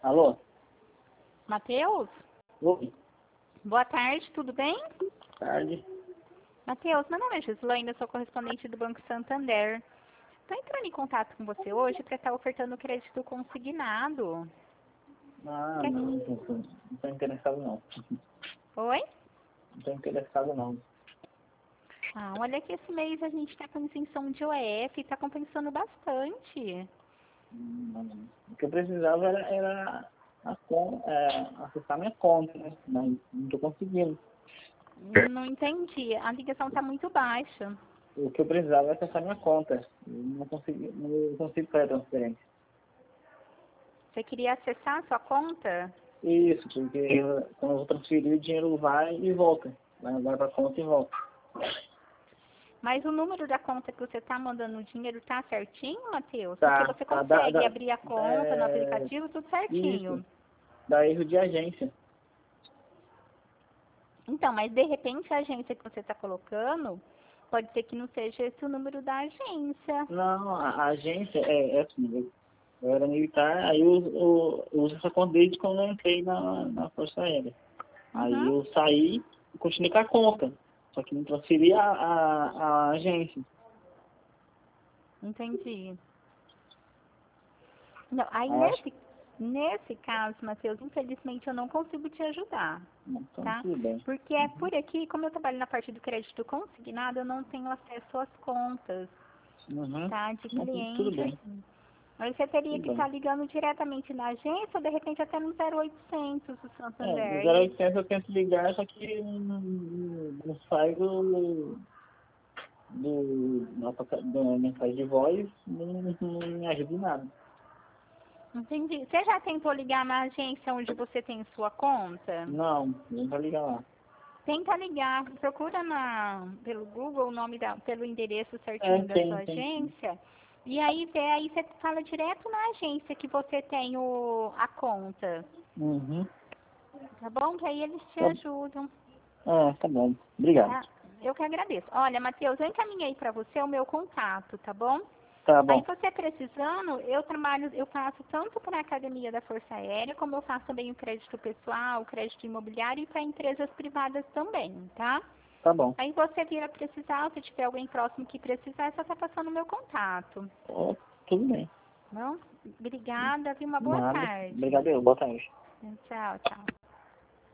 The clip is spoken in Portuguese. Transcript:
Alô? Matheus? Oi. Boa tarde, tudo bem? Tarde. Matheus, meu nome é Gislaine, sou correspondente do Banco Santander. Estou entrando em contato com você hoje para estar ofertando crédito consignado. Ah, Quer- não tô interessado não. Oi? Não tô interessado não. Ah, olha que esse mês a gente está com isenção de OF, está compensando bastante. Não. O que eu precisava era acessar minha conta, né? Mas não tô conseguindo. Não entendi, a ligação está muito baixa. O que eu precisava é acessar minha conta. Eu não consigo fazer a transferência. Você queria acessar a sua conta? Isso, porque quando eu vou transferir o dinheiro vai e volta. Vai pra conta e volta. Mas o número da conta que você está mandando o dinheiro está certinho, Matheus? Porque Tá, você tá, consegue abrir a conta no é, aplicativo, tudo isso, certinho. dá erro de agência. Então, mas de repente a agência que você está colocando, pode ser que não seja esse o número da agência. Não, a agência é assim, eu era militar, aí eu uso essa conta desde quando eu entrei na Força Aérea. Aí Uhum, eu saí e continuei com a conta, só que não transferi a agência. entendi. Não, aí Aí eu acho nesse caso, Matheus, infelizmente eu não consigo te ajudar, então tá? tudo bem. Porque é por aqui, como eu trabalho na parte do crédito consignado, eu não tenho acesso às contas, Uhum. tá? De Não, tudo cliente, bem, assim. Aí você teria tudo que bem. estar ligando diretamente na agência ou de repente até no 0800 do No Santander. 0800 eu tento ligar, só que não sai da mensagem de voz, não me ajuda em nada. Entendi. Você já tentou ligar na agência onde você tem sua conta? Não, não vai ligar lá. Tenta ligar, procura pelo Google o nome pelo endereço É, certinho da sua tem sim. agência. E aí aí você fala direto na agência que você tem a conta, Uhum. tá bom? Que aí eles te Tá, ajudam, tá bom. Obrigado. tá? Eu que agradeço. Olha, Matheus, eu encaminhei para você o meu contato, tá bom? Tá Aí bom. você precisando, eu faço tanto para a Academia da Força Aérea, como eu faço também o crédito pessoal, o crédito imobiliário e para empresas privadas também, tá? Tá bom. Aí você vira precisar, se tiver alguém próximo que precisar, é só tá passando o meu contato. Ó, tudo bem. Não? Obrigada, viu? Uma boa Nada. tarde. Obrigado, eu. Boa tarde. Tchau, tchau.